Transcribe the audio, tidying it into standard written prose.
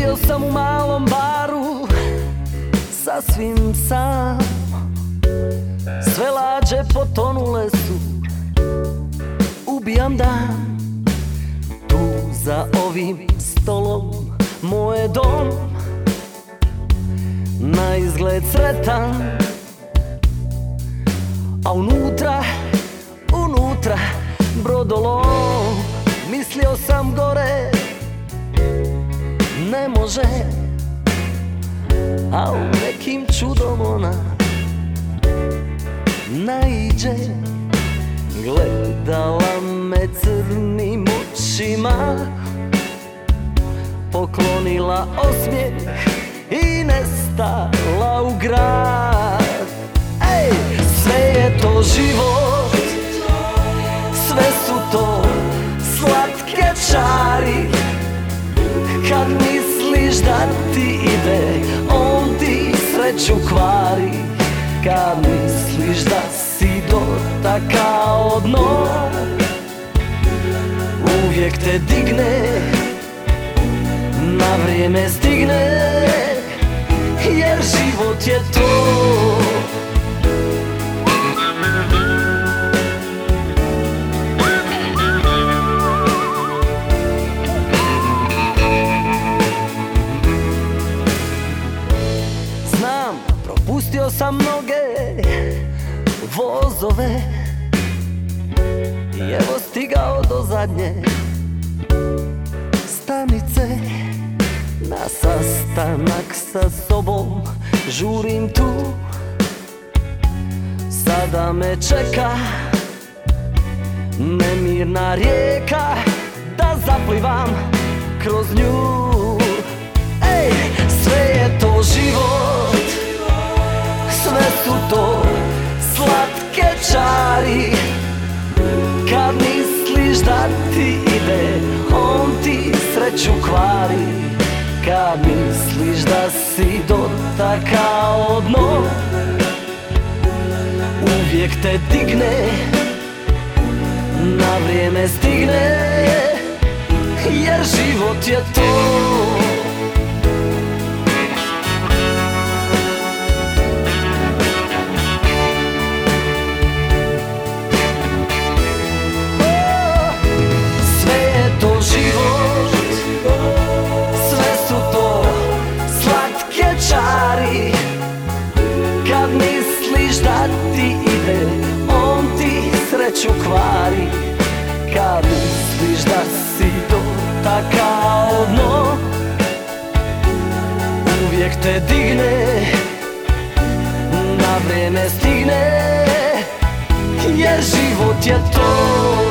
Sjedio sam u malom baru, sasvim sam. Sve lađe potonule su, ubijam dan. Tu za ovim stolom moj je dom, na izgled sretan, a unutra brodolom. Mislio sam gore ne može, a u nekim čudom ona naiđe. Gledala me crnim očima, poklonila osmijeh i nestala u grad. Ej, sve je to život, sve su to slatke čari. Kad misliš da ti ide, on ti sreću kvari. Kad misliš da si dotakao dno, uvijek te digne, na vrijeme stigne, jer život je to. Propustio sam mnoge vozove i evo stigao do zadnje stanice. Na sastanak sa sobom žurim tu, sada me čeka nemirna rijeka, da zaplivam kroz nju. Ej, sve je to život, sve su to slatke čari. Kad misliš da ti ide, on ti sreću kvari. Kad misliš da si dotakao dno, uvijek te digne, na vrijeme stigne, jer život je to. Kad misliš da ti ide, on ti sreću kvari. Kad misliš da si dotakao dno, uvijek te digne, na vrijeme stigne, jer život je to.